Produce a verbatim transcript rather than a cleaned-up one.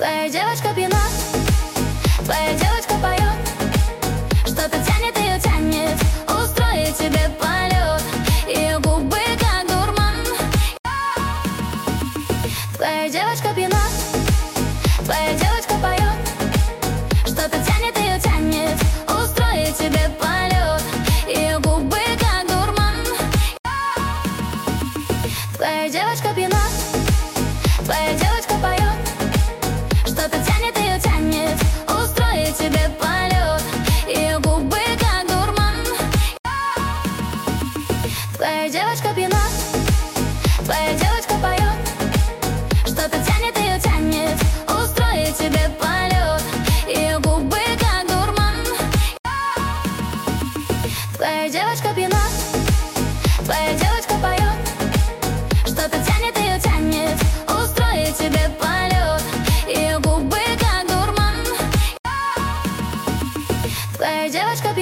Твоя девочка пьяна, твоя девочка поет, что-то тянет ее, тянет устроить тебе полет. Ее губы как дурман. Твоя девочка пьяна, твоя девочка поет, что-то тянет ее, тянет устроить тебе полет. Ее губы как дурман. Твоя девочка пьяна, твоя девочка поет, что-то тянет ее, тянет устроить тебе полет. Ее губы как дурман. Твоя девочка пьяна, твоя девочка поет, что-то тянет ее, тянет устроить тебе полет. Ее губы как дурман. Твоя девочка пьяна, твоя девочка поет, что-то тянет ее, тянет устроить тебе полет. Ее губы как дурман. Твоя девочка пьяна.